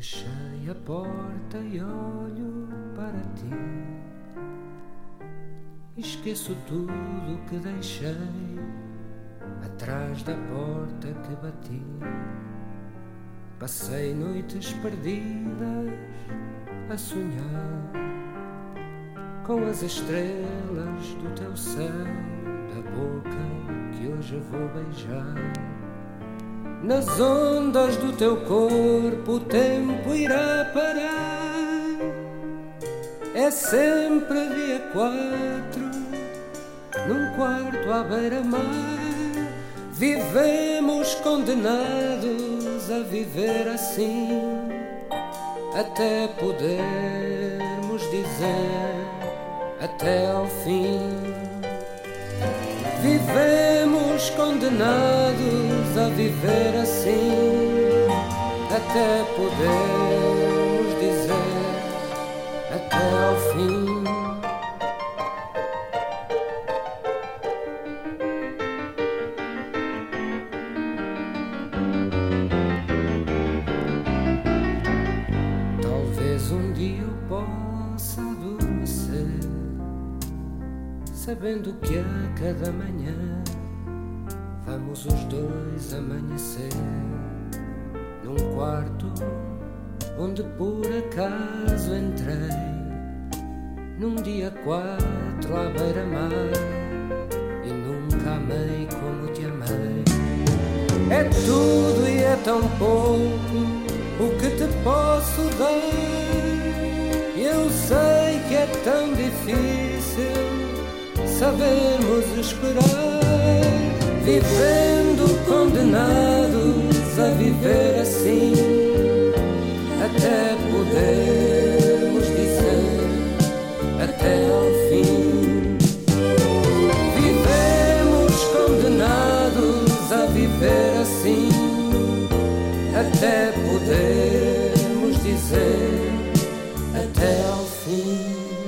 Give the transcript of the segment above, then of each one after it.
Fechei a porta e olho para ti. Esqueço tudo que deixei atrás da porta que bati. Passei noites perdidas a sonhar com as estrelas do teu céu, da boca que hoje vou beijar. Nas ondas do teu corpo o tempo irá parar. É sempre dia 4, num quarto à beira-mar. Vivemos condenados a viver assim, até podermos dizer até ao fim. Vivemos condenados a viver assim, até podermos dizer até ao fim. Talvez um dia eu possa adormecer, sabendo que a cada manhã vamos os dois amanhecer num quarto onde por acaso entrei, num dia 4 à beira-mar, e nunca amei como te amei. É tudo e é tão pouco o que te posso dar. Eu sei que é tão difícil sabermos esperar, vivendo condenados a viver assim, até podermos dizer até ao fim. Vivemos condenados a viver assim, até podermos dizer até ao fim.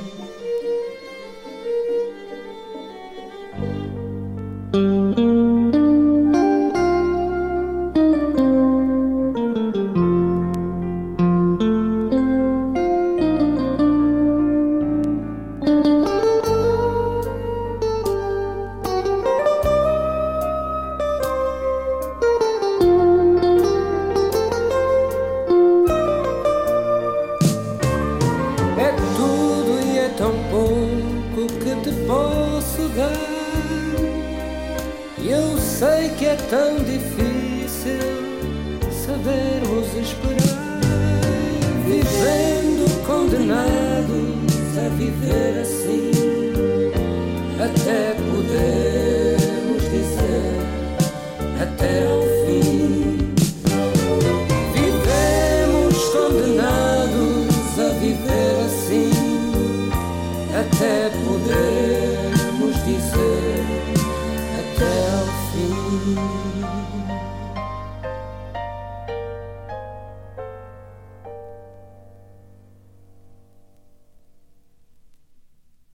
Eu sei que é tão difícil sabermos esperar, vivendo condenados a viver assim, até podermos dizer até ao fim. Vivemos condenados a viver assim, até podermos